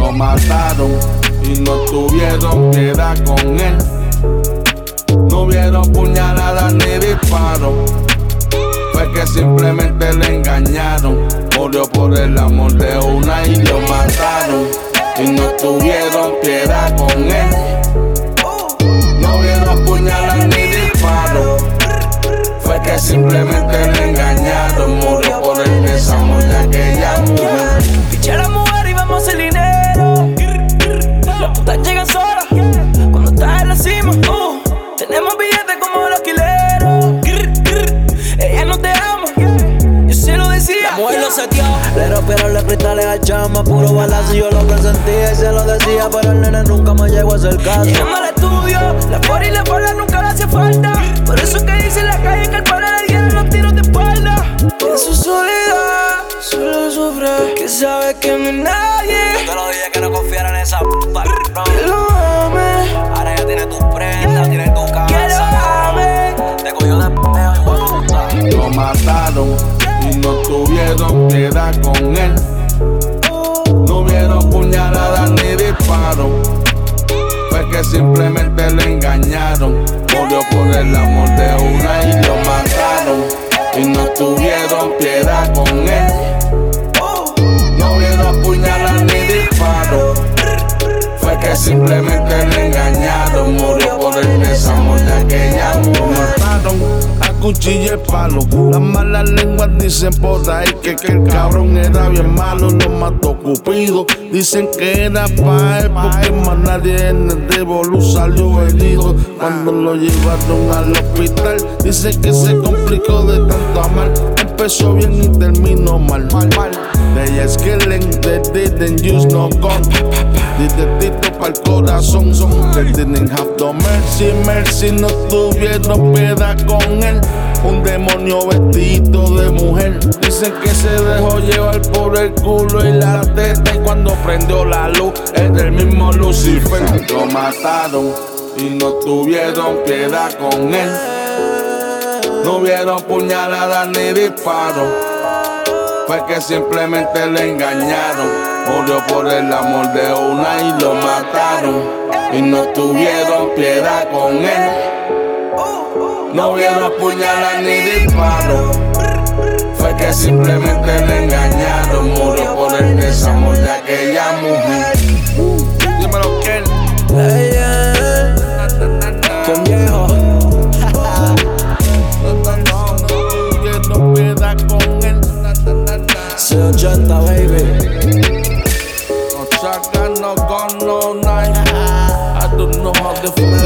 Lo mataron y no tuvieron piedad con él. No vieron puñaladas ni disparos, fue que simplemente le engañaron. Murió por el amor de una y lo mataron y no tuvieron piedad con él. No vieron puñaladas ni disparos, fue que simplemente le engañaron. Murió por el desamor de aquella mujer. Piché a la mujer y vamos a hacer dinero. Las putas llegan solas cuando estás en la cima. Tenemos billetes como los alquileros. Ella no te ama, yo se lo decía. La mujer lo seteó, le rompieron los cristales al chama. Puro balazo yo lo presentía y se lo decía, pero el nene nunca me llegó a hacer caso. Llegando al estudio, la por y la bola nunca le hace falta. Por eso que dice en la calle que al pana le dieron los tiros de espalda. En su soledad solo sufre, que sabe que no es nadie. Yo te lo dije que no confiara en esa p***, no. Que lo ame, Ahora ya tiene tus prendas, tiene tu que lo casa. ame. Te cogió de p***, hijo de puta. Lo mataron y no tuvieron piedad con él. No vieron puñaladas ni disparos, fue que simplemente le engañaron. Murió por el amor de una y lo mataron y no tuvieron piedad con él. No vieron puñaladas ni disparos, fue que simplemente le engañaron. Murió por el desamor de aquella mujer. A cuchillo y palo, las malas lenguas dicen por ahí que el cabrón era bien malo, lo mató Cupido. Dicen que era pa' él porque más nadie en el Revolú salió herido. Cuando lo llevaron al hospital, dicen que se complicó de tanto amar. Empezó bien y terminó mal. They just killing, they didn't use no gun. Directito pa'l corazón, they didn't have no mercy, mercy. No tuvieron piedad con él. Un demonio vestido de mujer. Dicen que se dejó llevar por el culo y la teta, y cuando prendió la luz era el mismo Lucifer. Lo mataron y no tuvieron piedad con él. No vieron puñaladas ni disparos, fue que simplemente le engañaron. Murió por el amor de una y lo mataron y no tuvieron piedad con él. No vieron puñaladas ni disparos, fue que simplemente le engañaron. Murió por el desamor de aquella mujer. Dímelo, Ken. Con viejo. No piedad con él. C80, baby. No shotgun, no gun, no knife. I don't know how to